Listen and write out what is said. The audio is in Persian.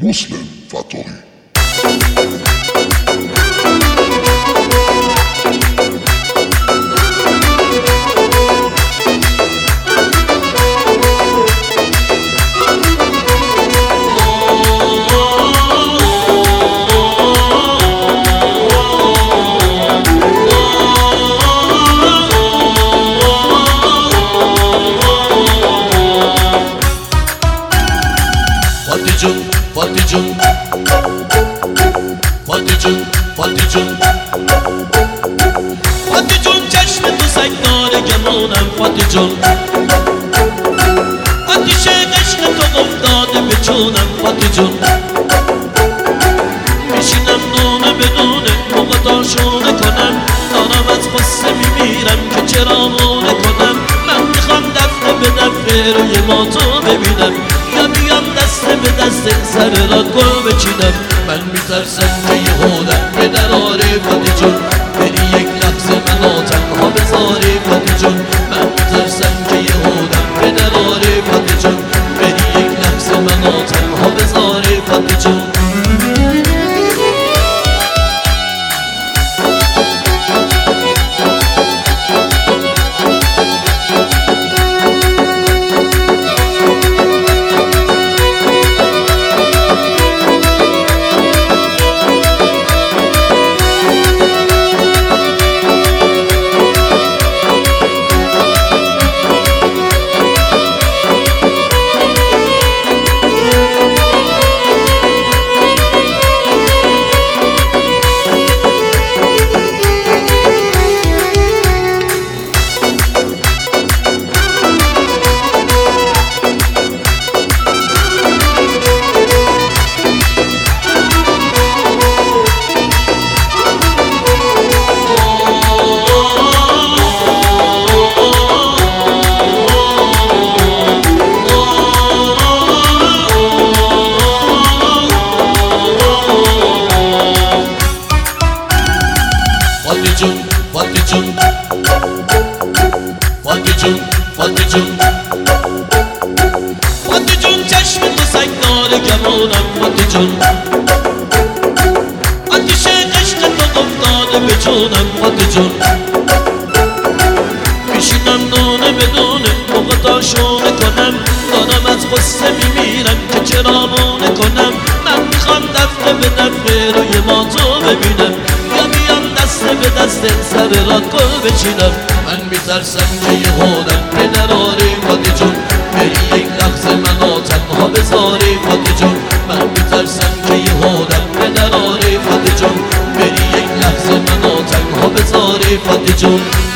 مسلم فتاحی. فاتی جون فاتی جون فاتی جون فاتی جون چشم تو سگ داره گمانم فاتی جون آتیش عشق تو افتاده به چونم فاتی جون میشینم دونه بدونه موقع تاشونه کنم دارم از قصه میمیرم که چرا مونه کنم من میخوام دفعه به دفعه روی ما تو ببینم یا بیام دست به دست سر را گل بچینم من میترسم که یه هودم به دراره فاتی جون بری یک لحظه منو تنها بذاری فاتی جون من میترسم که یه هودم به دراره فاتی جون بری یک لحظه منو تنها بذاری فاتی جون فاتی جون فاتی جون فاتی جون فاتی جون چشم تو سگ داره گمانم فاتی جون آتیش عشق تو افتاده به جونم فاتی جون میشینم دونه بدونه موقع تاشونه کنم دارم از قصه میمیرم که چرا مونه کنم من میخوام دفعه به دفعه روی ما تو ببینم یا بیام دست به دست سر را گل بچینم من میترسم که یه هودم به دراری فاتی جون بری یک لحظه منو تنها بذاری فاتی جون من میترسم که یه هودم به دراری فاتی جون بری یک لحظه منو تنها بذاری فاتی جون